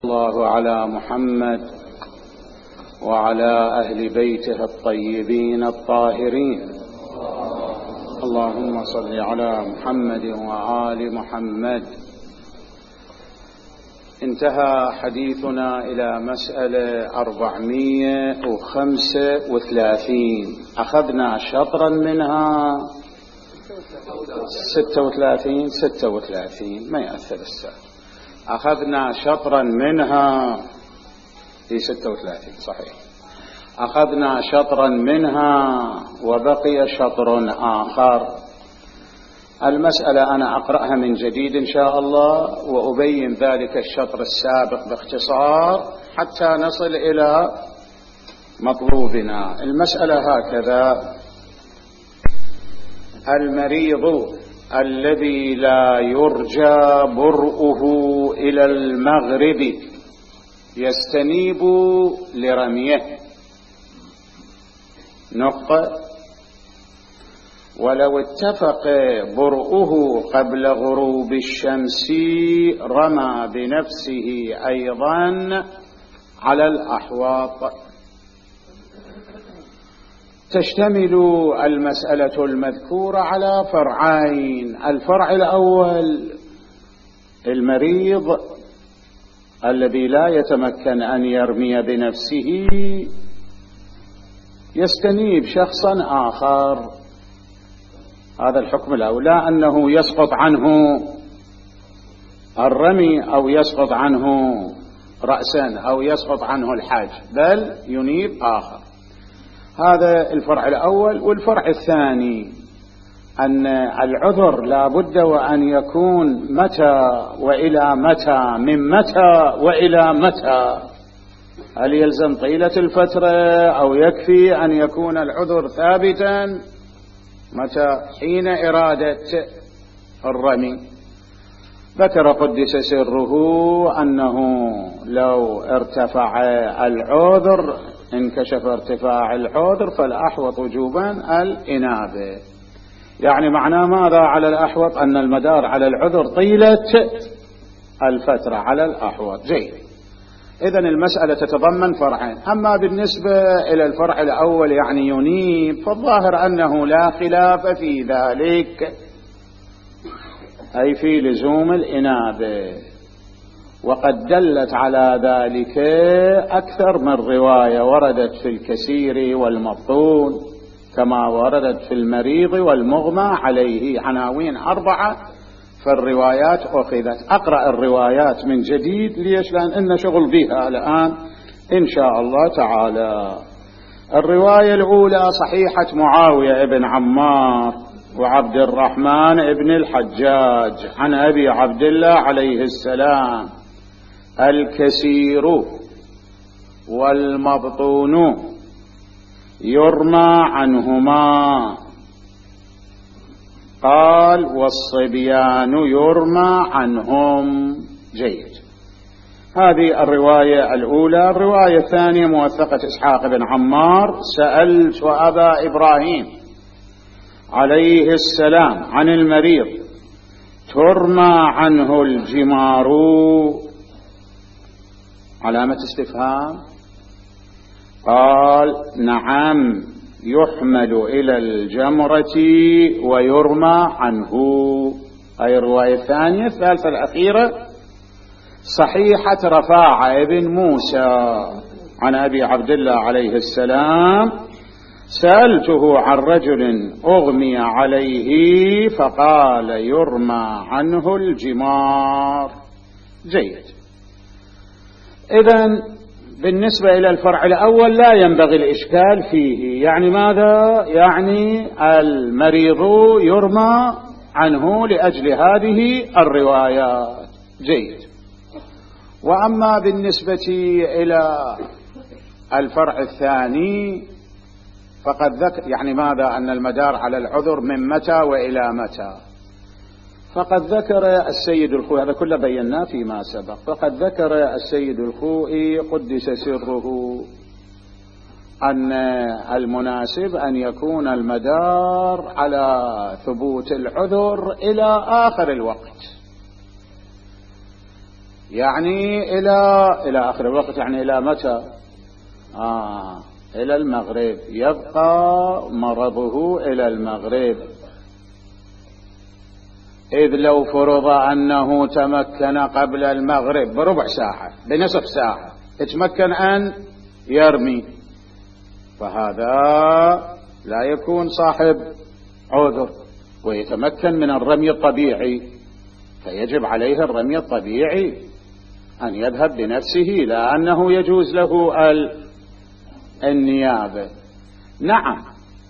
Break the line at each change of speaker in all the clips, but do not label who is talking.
الله على محمد وعلى أهل بيته الطيبين الطاهرين. اللهم صل على محمد وآل محمد. انتهى حديثنا إلى مسألة 435. أخذنا شطرا منها 36 ما يأثر الساعة. أخذنا شطرا منها في 36 صحيح. أخذنا شطرا منها وبقي شطر آخر. المسألة أنا أقرأها من جديد إن شاء الله وأبين ذلك الشطر السابق باختصار حتى نصل إلى مطلوبنا. المسألة هكذا: المريض الذي لا يرجى برؤه إلى المغرب يستنيب لرميه نقطة، ولو اتفق برؤه قبل غروب الشمس رمى بنفسه أيضا على الأحواط. تشتمل المسألة المذكورة على فرعين. الفرع الأول: المريض الذي لا يتمكن أن يرمي بنفسه يستنيب شخصا آخر. هذا الحكم الأول، لا أنه يسقط عنه الرمي أو يسقط عنه رأسا أو يسقط عنه الحاج، بل ينيب آخر. هذا الفرع الأول. والفرع الثاني أن العذر لا بد وأن يكون متى وإلى متى، من متى وإلى متى. هل يلزم طيلة الفترة أو يكفي أن يكون العذر ثابتا متى؟ حين إرادة الرمي. ذكر قدس سره أنه لو ارتفع العذر، انكشف ارتفاع العذر، فالأحوط وجوبا الإنابة. يعني معناه ماذا على الأحوط؟ أن المدار على العذر طيلة الفترة على الأحوط. جيد. إذن المسألة تتضمن فرعين. أما بالنسبة إلى الفرع الأول يعني ينيب، فالظاهر أنه لا خلاف في ذلك، أي في لزوم الإنابة. وقد دلت على ذلك أكثر من رواية وردت في الكثير والمبطون، كما وردت في المريض والمغمى عليه، عناوين 4 فالروايات أخذت. أقرأ الروايات من جديد. ليش؟ لأن شغل بها الآن إن شاء الله تعالى. الرواية الأولى صحيحة معاوية بن عمار وعبد الرحمن بن الحجاج عن أبي عبد الله عليه السلام: الكثير والمبطون يرمى عنهما. قال: والصبيان يرمى عنهم. جيد. هذه الرواية الأولى. الرواية الثانية موثقة إسحاق بن عمار: سألت أبا إبراهيم عليه السلام عن المريض ترمى عنه الجمار؟ علامة استفهام. قال: نعم، يحمل إلى الجمرة ويرمى عنه. هذه الرواية الثانية. الثالثة الأخيرة صحيحة رفاعة بن موسى عن أبي عبد الله عليه السلام: سألته عن رجل أغمي عليه فقال: يرمى عنه الجمار. جيد. إذن بالنسبة إلى الفرع الأول لا ينبغي الإشكال فيه. يعني ماذا؟ يعني المريض يرمى عنه لأجل هذه الروايات. جيد. وأما بالنسبة إلى الفرع الثاني فقد ذكر يعني ماذا؟ أن المدار على العذر من متى وإلى متى. فقد ذكر السيد الخوئي، هذا كله بيناه فيما سبق، فقد ذكر السيد الخوئي قدس سره أن المناسب أن يكون المدار على ثبوت العذر إلى آخر الوقت. يعني إلى آخر الوقت، يعني إلى متى؟ إلى المغرب، يبقى مرضه إلى المغرب. إذ لو فرض أنه تمكن قبل المغرب بربع ساعة بنصف ساعة يتمكن أن يرمي، فهذا لا يكون صاحب عذر ويتمكن من الرمي الطبيعي، فيجب عليه الرمي الطبيعي أن يذهب بنفسه، لا أنه يجوز له النيابة. نعم،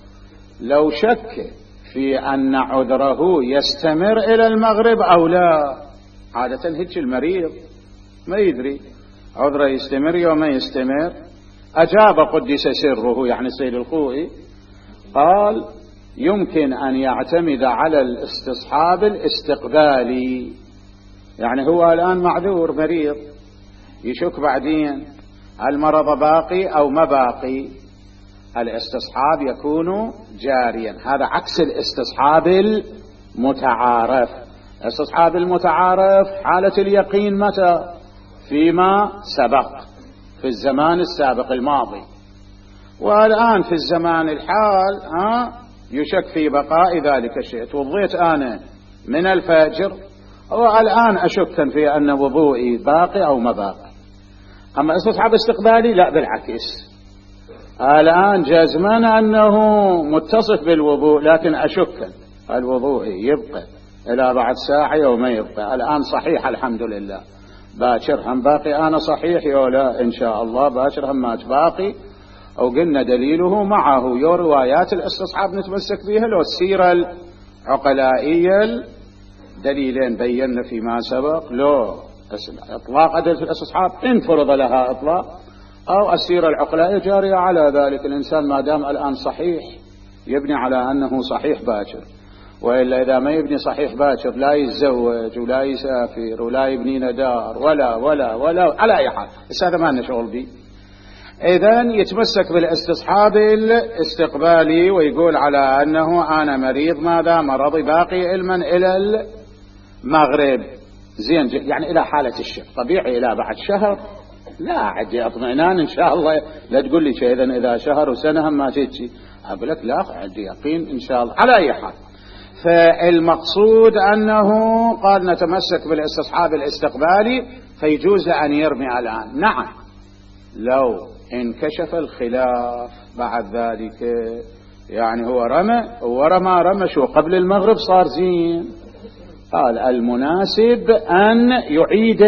لو شك في أن عذره يستمر إلى المغرب أو لا، عادة هيك المريض ما يدري عذره يستمر يوم ما يستمر، أجاب قدس سره يعني السيد الخوئي، قال يمكن أن يعتمد على الاستصحاب الاستقبالي. يعني هو الآن معذور مريض، يشك بعدين المرض باقي أو ما باقي، الاستصحاب يكون جاريا. هذا عكس الاستصحاب المتعارف. الاستصحاب المتعارف حالة اليقين متى؟ فيما سبق، في الزمان السابق الماضي. والآن في الزمان الحال يشك في بقاء ذلك الشيء. توضيت أنا من الفجر والآن أشك في أن وضوئي باقي أو ما باقي. أما استصحاب استقبالي لا، بالعكس، الآن جزما أنه متصف بالوضوء، لكن أشك الوضوء يبقى إلى بعد ساعة أو ما يبقى. الآن صحيح الحمد لله، باكر هم باقي أنا صحيح يو لا إن شاء الله، باكر هم مات باقي. أو قلنا دليله معه يو روايات الاستصحاب نتمسك بها، لو السيرة العقلائية دليلين بينا فيما سبق، لو إطلاق أدلة الاستصحاب إن فرض لها إطلاق، أو السيرة العقلائية جارية على ذلك. الإنسان ما دام الآن صحيح يبني على أنه صحيح باكر، وإلا إذا ما يبني صحيح باكر لا يتزوج ولا يسافر ولا يبني دار ولا على أي حال، بس هذا ما لنا شغل به. إذن يتمسك بالاستصحاب الاستقبالي ويقول على أنه أنا مريض ماذا مرضي باقي علما إلى المغرب، زين، يعني إلى حالة الشك طبيعي إلى بعد شهر لا عدي اطمئنان إن شاء الله. لا تقول لي شيء إذا شهر وسنة ما تجي، أقول لك لا عدي يقين إن شاء الله. على أي حال، فالمقصود أنه قال نتمسك بالاستصحاب الاستقبالي، فيجوز أن يرمي الآن. نعم، لو انكشف الخلاف بعد ذلك، يعني هو رمى شو قبل المغرب صار زين، قال المناسب أن يعيد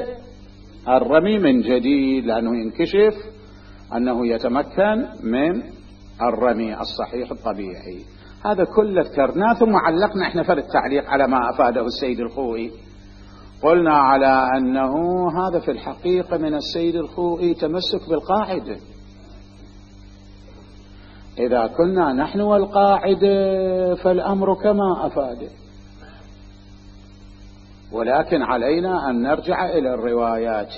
الرمي من جديد، لأنه ينكشف أنه يتمكن من الرمي الصحيح الطبيعي. هذا كله ذكرناه، ثم علقنا احنا فرد تعليق على ما أفاده السيد الخوئي. قلنا على أنه هذا في الحقيقة من السيد الخوئي تمسك بالقاعدة. إذا كنا نحن والقاعدة فالأمر كما أفاده، ولكن علينا أن نرجع إلى الروايات،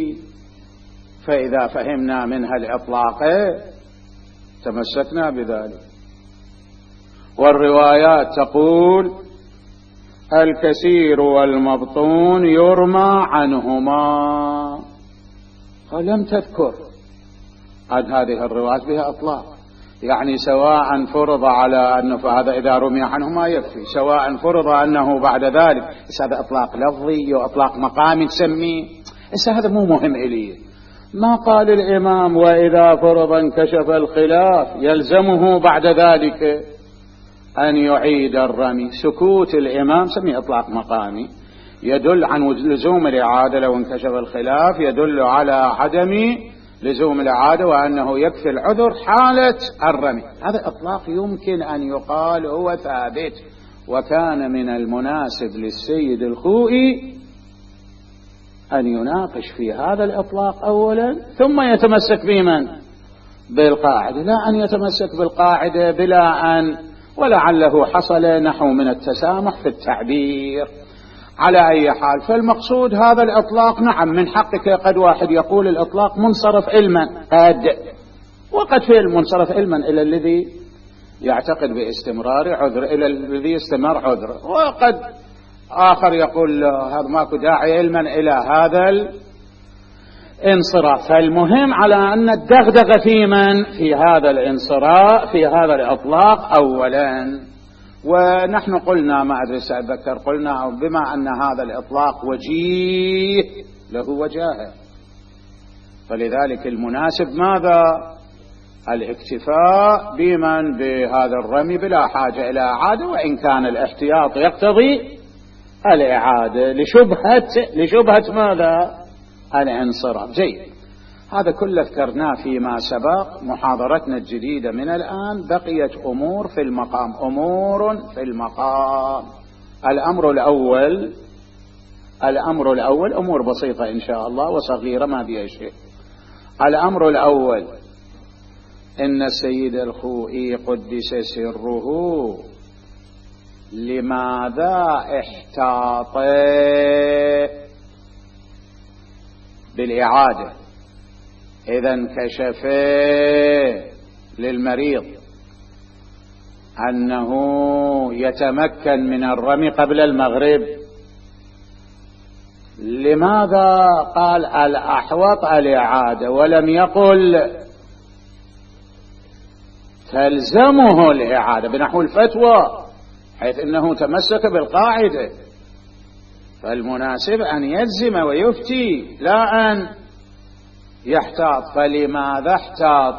فإذا فهمنا منها الإطلاق تمسكنا بذلك. والروايات تقول الكثير والمبطون يرمى عنهما، فلم تذكر عن هذه الروايات بها إطلاق، يعني سواء فرض على أنه فهذا إذا رمي عنهما يكفي، سواء فرض أنه بعد ذلك، هذا إطلاق لفظي وإطلاق مقامي تسميه، هذا مو مهم إليه. ما قال الإمام وإذا فرض انكشف الخلاف يلزمه بعد ذلك أن يعيد الرمي. سكوت الإمام سميه إطلاق مقامي، يدل عن لزوم الإعادة. لو انكشف الخلاف يدل على عدم لزوم الإعادة، وأنه يكفي العذر حالة الرمي. هذا إطلاق يمكن أن يقال هو ثابت، وكان من المناسب للسيد الخوئي أن يناقش في هذا الإطلاق أولا، ثم يتمسك بمن؟ بالقاعدة، لا أن يتمسك بالقاعدة بلا أن، ولعله حصل نحو من التسامح في التعبير. على أي حال، فالمقصود هذا الإطلاق. نعم، من حقك قد واحد يقول الإطلاق منصرف علما، وقد في المنصرف علما إلى الذي يعتقد باستمرار عذر، إلى الذي استمر عذر، وقد آخر يقول هذا ماكو داعي علما إلى هذا الانصراف. فالمهم على أن الدغدغة في من؟ في هذا الانصراف، في هذا الإطلاق أولا. ونحن قلنا، ما أدري سأتذكر، قلنا بما أن هذا الإطلاق وجيه له وجاهه، فلذلك المناسب ماذا؟ الاكتفاء بمن؟ بهذا الرمي بلا حاجة إلى إعادة، وإن كان الاحتياط يقتضي الإعادة لشبهة ماذا؟ الانصراف. جيد، هذا كله ذكرناه فيما سبق. محاضرتنا الجديدة من الآن بقيت أمور في المقام، أمور في المقام. الأمر الأول أمور بسيطة إن شاء الله وصغيرة ما بها شيء. الأمر الأول إن السيد الخوئي قدس سره لماذا احتاط بالإعادة إذا انكشف للمريض أنه يتمكن من الرمي قبل المغرب؟ لماذا قال الأحوط الإعادة ولم يقل تلزمه الإعادة بنحو الفتوى، حيث أنه تمسك بالقاعدة؟ فالمناسب أن يلزم ويفتي لا أن يحتاط. فلماذا احتاط؟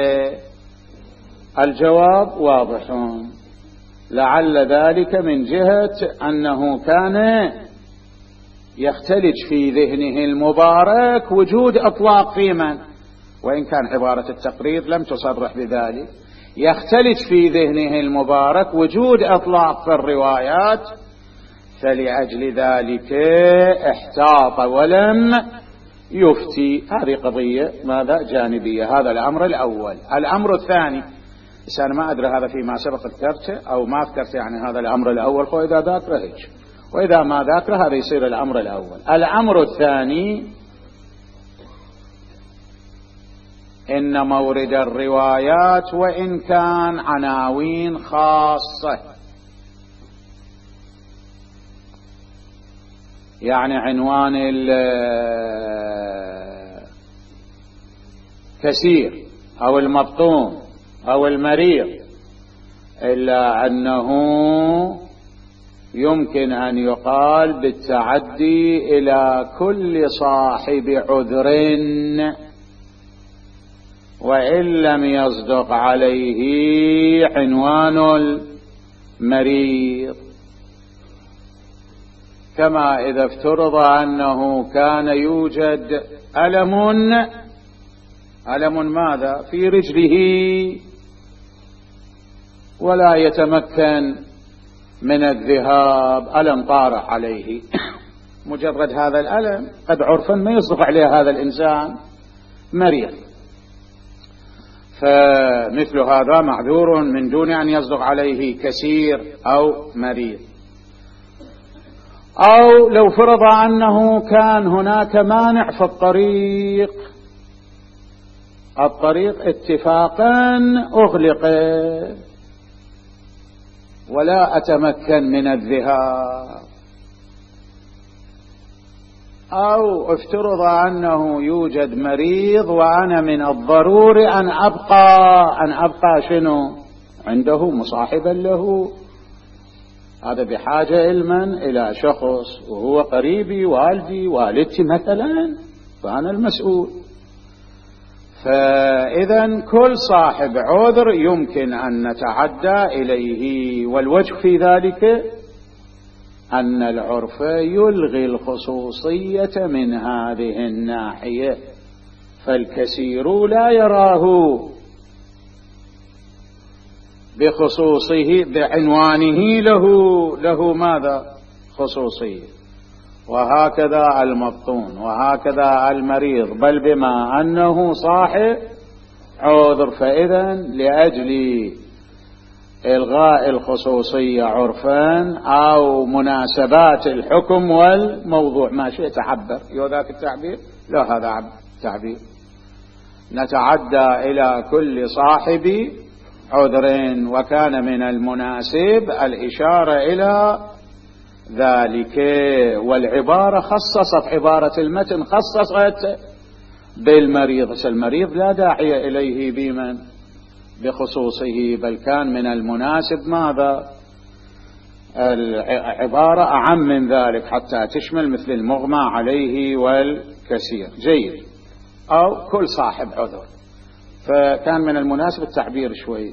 الجواب واضح، لعل ذلك من جهة أنه كان يختلج في ذهنه المبارك وجود أطلاق في من، وإن كان عبارة التقرير لم تصرح بذلك، يختلج في ذهنه المبارك وجود أطلاق في الروايات، فلأجل ذلك احتاط ولم يفتي. هذه قضية ماذا؟ جانبية. هذا الأمر الأول. الأمر الثاني، بس أنا ما أدري هذا فيما سبق ذكرته أو ما ذكرته، يعني هذا الأمر الأول، وإذا ذاكره هيك، وإذا ما ذاكره هذا يصير الأمر الأول. الأمر الثاني إن مورد الروايات وإن كان عناوين خاصة، يعني عنوان الكثير أو المبطون أو المريض، إلا أنه يمكن أن يقال بالتعدي إلى كل صاحب عذر وإن لم يصدق عليه عنوان المريض. كما إذا افترض أنه كان يوجد ألم ماذا؟ في رجله ولا يتمكن من الذهاب، ألم طارح عليه، مجرد هذا الألم قد عرفا ما يصدق عليه هذا الإنسان مريض، فمثل هذا معذور من دون أن يصدق عليه كثير أو مريض. أو لو فرض أنه كان هناك مانع في الطريق اتفاقا أغلق ولا أتمكن من الذهاب، أو افترض أنه يوجد مريض وأنا من الضروري أن أبقى شنو عنده مصاحبا له، هذا بحاجة علما إلى شخص وهو قريبي، والدي، والدتي مثلا، فأنا المسؤول. فإذا كل صاحب عذر يمكن أن نتعدى إليه، والوجه في ذلك أن العرف يلغي الخصوصية من هذه الناحية، فالكثير لا يراه بخصوصه بعنوانه له ماذا؟ خصوصية. وهكذا المبطون وهكذا المريض، بل بما أنه صاحب عذر، فإذا لأجل إلغاء الخصوصية عرفا أو مناسبات الحكم والموضوع، ما شئت تعبر، ذاك التعبير لا هذا تعبير، نتعدى إلى كل صاحب عذر، وكان من المناسب الإشارة إلى ذلك. والعبارة خصصت، عبارة المتن خصصت بالمريض، المريض لا داعي إليه بمن بخصوصه، بل كان من المناسب ماذا العبارة أعم من ذلك حتى تشمل مثل المغمى عليه والكثير، جيد، أو كل صاحب عذر، فكان من المناسب التعبير شوي.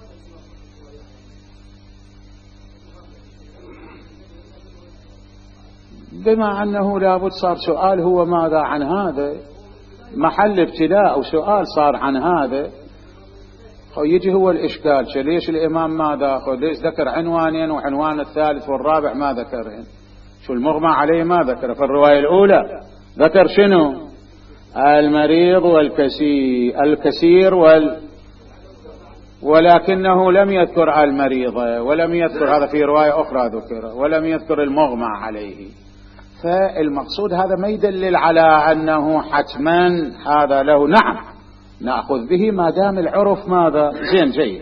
بما أنه لابد صار سؤال هو ماذا عن هذا، محل ابتلاء أو سؤال صار عن هذا، يجي هو الإشكال، ليش الإمام ماذا ليش ذكر عنوانين وعنوان الثالث والرابع ما ذكرهن؟ شو المغمى عليه ما ذكر؟ في الرواية الأولى ذكر شنو؟ المريض الكثير ولكنه لم يذكر المريض، ولم يذكر، هذا في رواية أخرى ذكر، ولم يذكر المغمى عليه. فالمقصود هذا ما يدلل على أنه حتما هذا له، نعم نأخذ به ما دام العرف ماذا زين جيد.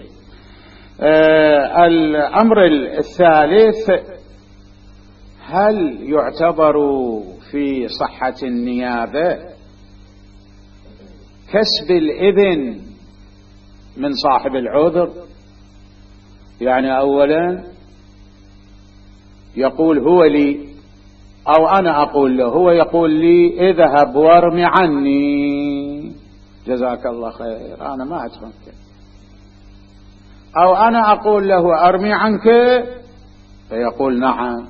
الأمر الثالث، هل يعتبر في صحة النيابة كسب الإذن من صاحب العذر؟ يعني أولا يقول هو لي، أو أنا أقول له، هو يقول لي اذهب وارمي عني، جزاك الله خير، أنا ما أتمكن، أو أنا أقول له أرمي عنك فيقول نعم.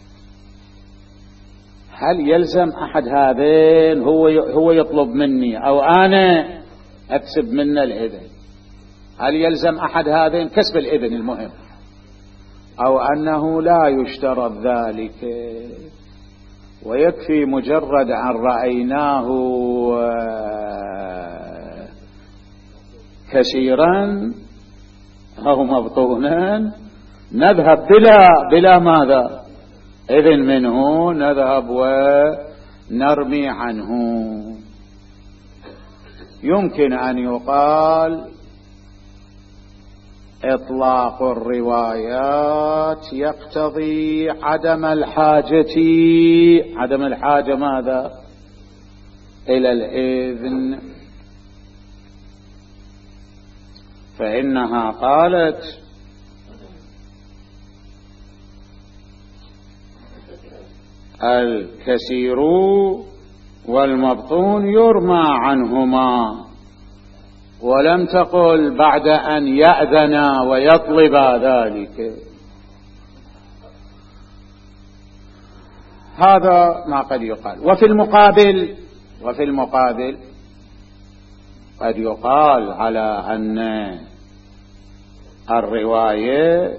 هل يلزم أحد هذين هو يطلب مني أو أنا أكسب منه الإذن؟ هل يلزم أحد هذين كسب الإذن المهم، أو أنه لا يشترط ذلك ويكفي مجرد أن رأيناه كثيرا أو مبطونا نذهب بلا ماذا إذن منه، نذهب ونرمي عنه؟ يمكن أن يقال إطلاق الروايات يقتضي عدم الحاجة ماذا إلى الإذن، فإنها قالت الكثير والمبطون يرمى عنهما، ولم تقل بعد أن يأذنا ويطلب ذلك. هذا ما قد يقال. وفي المقابل قد يقال على أن الرواية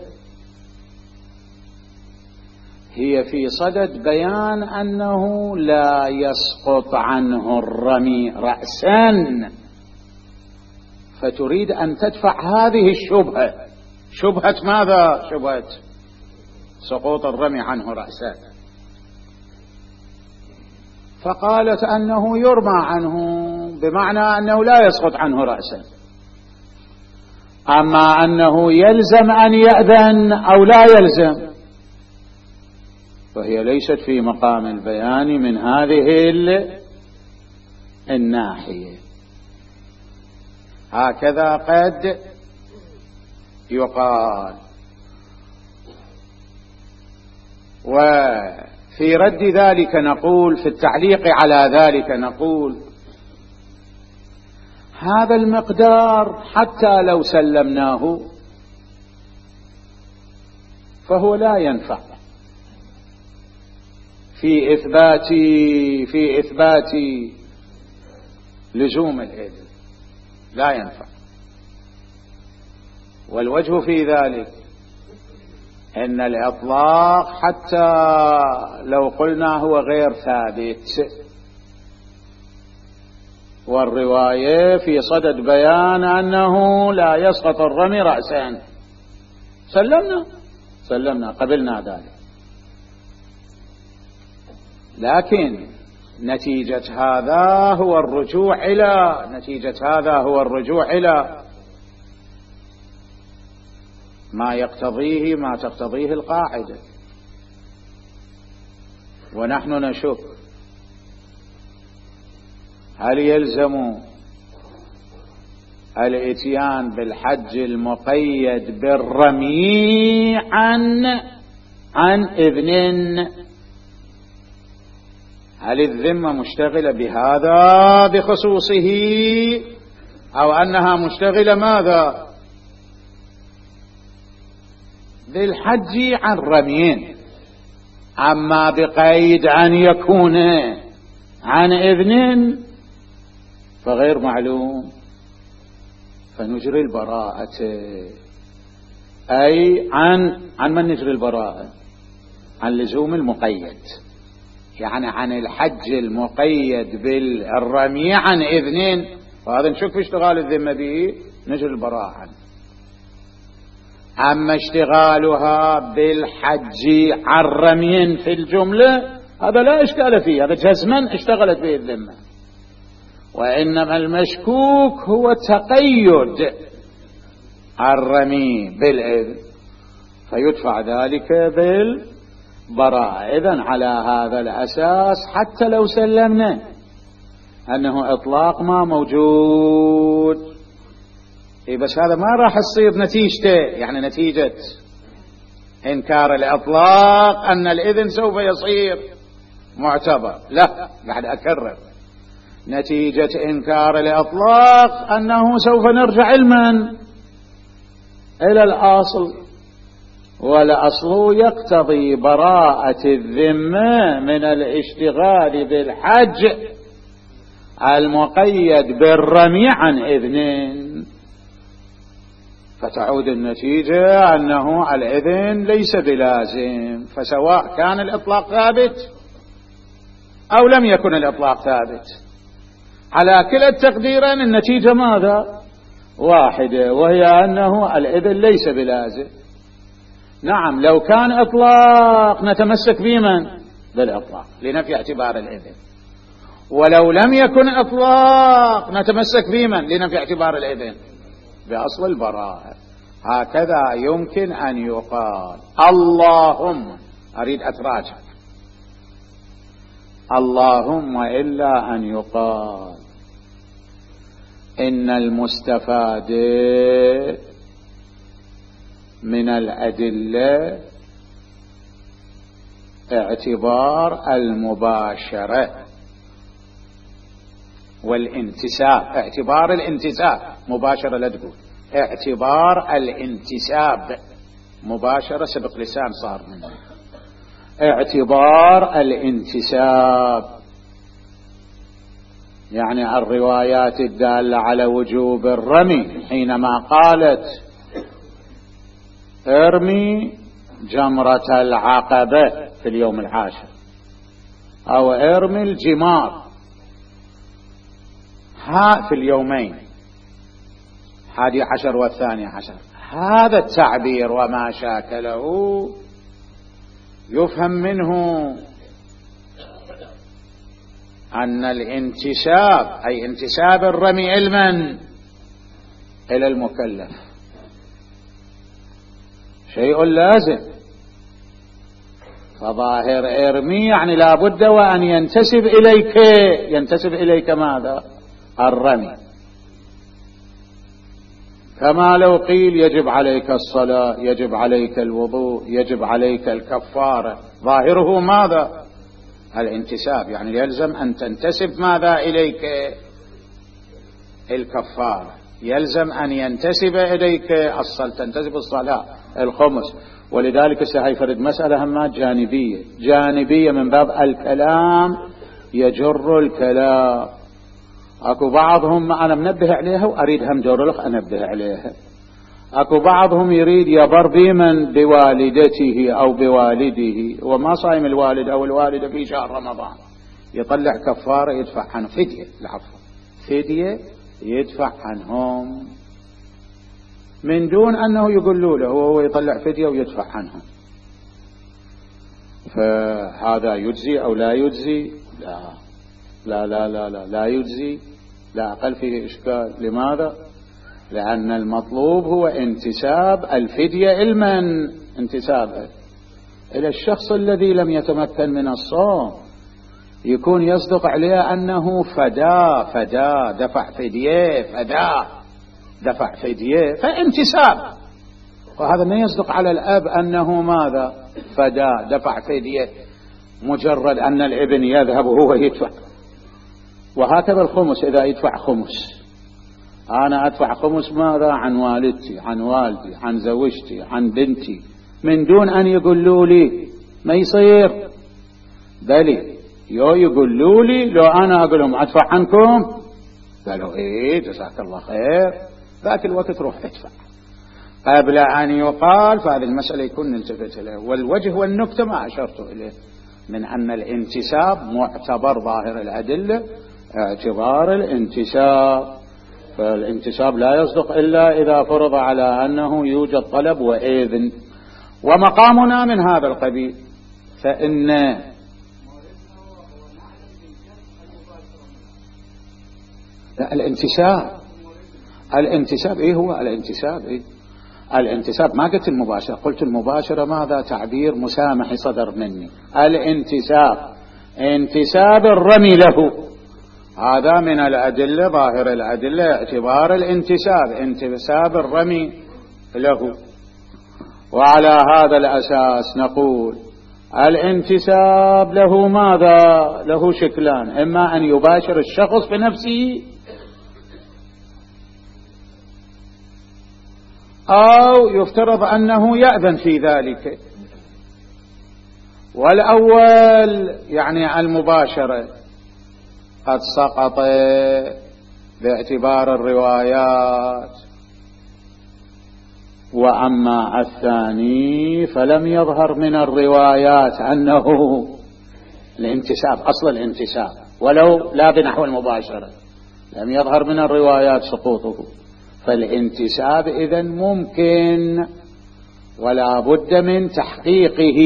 هي في صدد بيان أنه لا يسقط عنه الرمي رأسا، فتريد أن تدفع هذه الشبهة، شبهة ماذا؟ شبهة سقوط الرمي عنه رأسا، فقالت أنه يرمى عنه بمعنى أنه لا يسقط عنه رأسا. أما أنه يلزم أن يأذن أو لا يلزم فهي ليست في مقام البيان من هذه الناحية. هكذا قد يقال. وفي رد ذلك نقول، في التعليق على ذلك نقول هذا المقدار حتى لو سلمناه فهو لا ينفع في إثبات لزوم الإذن، لا ينفع. والوجه في ذلك أن الإطلاق حتى لو قلنا هو غير ثابت، والرواية في صدد بيان أنه لا يسقط الرمي رأسا، سلمنا قبلنا ذلك، لكن نتيجة هذا هو الرجوع إلى ما تقتضيه القاعدة. ونحن نشك هل يلزم الاتيان بالحج المقيد بالرمي عن إذن؟ هل الذمة مشتغلة بهذا بخصوصه، أو أنها مشتغلة ماذا بالحج عن رميين؟ أما بقيد أن يكون عن إذن فغير معلوم، فنجري البراءة. أي عن من نجري البراءة؟ عن لزوم المقيد، يعني عن الحج المقيد بالرمي عن إذن، وهذا نشوف في اشتغال الذمة به نجري البراءة عنه. أما اشتغالها بالحج عن رمي في الجملة هذا لا إشكال فيه، هذا جزما اشتغلت به الذمة، وإنما المشكوك هو تقيد الرمي بالإذن، فيدفع ذلك بالبراءة. إذن على هذا الأساس حتى لو سلمنا أنه إطلاق ما موجود، بس هذا ما راح تصير نتيجته، يعني نتيجة إنكار الإطلاق أن الإذن سوف يصير معتبر. لا، بعد أكرر، نتيجة إنكار الإطلاق أنه سوف نرجع علما إلى الأصل، والأصل يقتضي براءة الذمة من الاشتغال بالحج المقيد بالرمي عن إذن، فتعود النتيجة أنه الإذن ليس بلازم. فسواء كان الإطلاق ثابت أو لم يكن الإطلاق ثابت، على كلا التقديرين النتيجة ماذا؟ واحدة، وهي أنه الإذن ليس بلازم. نعم، لو كان إطلاق نتمسك بمن؟ بالإطلاق لنفي اعتبار الإذن، ولو لم يكن إطلاق نتمسك بمن؟ لنفي اعتبار الإذن، بأصل البراءة. هكذا يمكن أن يقال. اللهم أريد أتراجع، اللهم إلا أن يقال إن المستفاد من الأدلة اعتبار المباشرة والانتساب، اعتبار الانتساب، مباشرة لا تقول، اعتبار الانتساب، مباشرة سبق لسان صار منه، اعتبار الانتساب، يعني الروايات الدالة على وجوب الرمي حينما قالت ارمي جمرة العقبة في اليوم العاشر، أو ارمي الجمار في اليومين 11 و12، هذا التعبير وما شاكله يفهم منه أن الانتساب أي انتساب الرمي علما إلى المكلف شيء لازم. فظاهر ارمي يعني لا بد وأن ينتسب إليك ماذا؟ الرمي. كما لو قيل يجب عليك الصلاة، يجب عليك الوضوء، يجب عليك الكفارة، ظاهره ماذا؟ الانتساب، يعني يلزم أن تنتسب ماذا إليك؟ الكفارة، يلزم أن ينتسب إليك الصلاة، تنتسب الصلاة الخمس. ولذلك سيفرد مسألة همات جانبية من باب الكلام يجر الكلام. اكو بعضهم أنا منبه عليها وأريد هم دور لك أنبه عليها. اكو بعضهم يريد يبر بمن؟ بوالدته أو بوالده، وما صايم الوالد أو الوالدة في شهر رمضان، يطلع كفارة يدفع عنه فدية، العفو فدية يدفع عنهم من دون أنه يقول له هو يطلع فدية ويدفع عنهم. فهذا يجزي أو لا يجزي؟ لا يجزي، لا أقل فيه إشكال. لماذا؟ لأن المطلوب هو انتساب الفدية علما انتسابه، إلى الشخص الذي لم يتمكن من الصوم، يكون يصدق عليه أنه فداء دفع فدية، دفع فدية فانتساب. وهذا ما يصدق على الأب أنه ماذا؟ فداء دفع فدية، مجرد أن الابن يذهب وهو يدفع. وهكذا الخمس، إذا يدفع خمس، أنا أدفع خمس ماذا؟ عن والدتي، عن والدي، عن زوجتي، عن بنتي، من دون أن يقولوا لي، ما يصير. بلي يقولوا لي، لو أنا أقول لهم أدفع عنكم، قالوا إيه جزاك الله خير، ذاك الوقت روح ادفع. قبل أن يقال، فهذه المسألة يكون نلتفت إليه. والوجه والنكتة ما أشرت إليه من أن الانتساب معتبر ظاهر الأدلة اعتبار الانتساب، فالانتساب لا يصدق إلا إذا فرض على أنه يوجد طلب وإذن. ومقامنا من هذا القبيل، فإن الانتساب إيه هو الانتساب؟ إيه الانتساب؟ ما قلت المباشرة، قلت المباشرة ماذا؟ تعبير مسامح صدر مني. الانتساب انتساب الرمي له، هذا من الأدلة ظاهر الأدلة اعتبار الانتساب، انتساب الرمي له. وعلى هذا الأساس نقول الانتساب له ماذا؟ له شكلان، إما أن يباشر الشخص بنفسه، أو يفترض أنه يأذن في ذلك. والأول يعني المباشرة قد سقط باعتبار الروايات، وأما الثاني فلم يظهر من الروايات أنه الانتساب، أصل الانتساب ولو لا بنحو المباشرة، لم يظهر من الروايات سقوطه. فالانتساب إذن ممكن ولا بد من تحقيقه،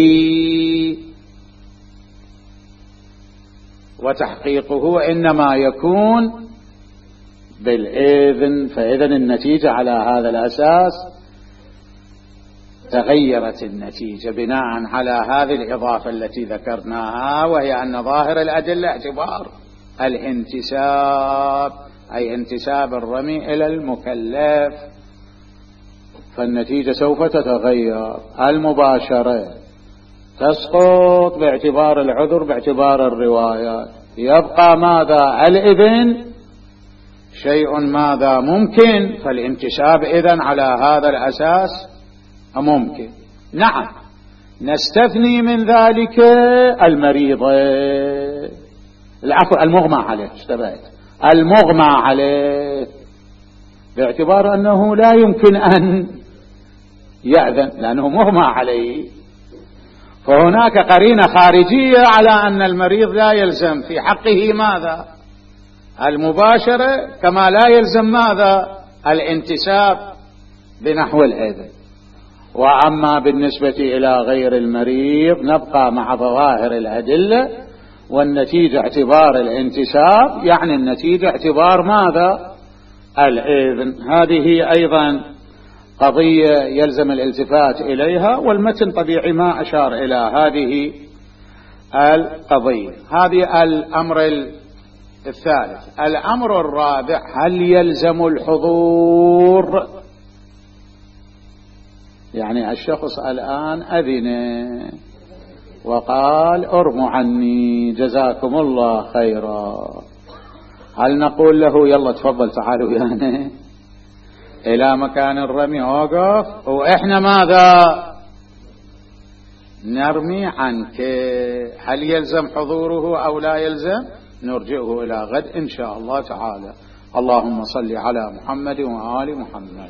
وتحقيقه إنما يكون بالإذن. فإذن النتيجة على هذا الأساس تغيرت النتيجة بناء على هذه الإضافة التي ذكرناها، وهي أن ظاهر الأدلة اعتبار الانتساب، أي انتساب الرمي إلى المكلف، فالنتيجة سوف تتغير. المباشرة تسقط باعتبار العذر باعتبار الروايات، يبقى ماذا؟ الإذن شيء ماذا؟ ممكن. فالانتساب إذن على هذا الأساس ممكن. نعم، نستثني من ذلك المريضة، العفو المغمى عليه، اشتبهت، المغمى عليه، باعتبار أنه لا يمكن أن يأذن لأنه مغمى عليه. فهناك قرينة خارجية على أن المريض لا يلزم في حقه ماذا؟ المباشرة، كما لا يلزم ماذا؟ الانتساب بنحو الإذن. وأما بالنسبة إلى غير المريض نبقى مع ظواهر الأدلة، والنتيجة اعتبار الانتساب، يعني النتيجة اعتبار ماذا؟ الإذن. هذه أيضا قضية يلزم الالتفات إليها، والمتن طبيعي ما أشار إلى هذه القضية. هذه الأمر الثالث. الأمر الرابع، هل يلزم الحضور؟ يعني الشخص الآن أذن وقال ارموا عني جزاكم الله خيرا، هل نقول له يلا تفضل تعالوا ويانا إلى مكان الرمي اوقف، وإحنا ماذا؟ نرمي عنك؟ هل يلزم حضوره أو لا يلزم؟ نرجعه إلى غد إن شاء الله تعالى. اللهم صل على محمد وآل محمد.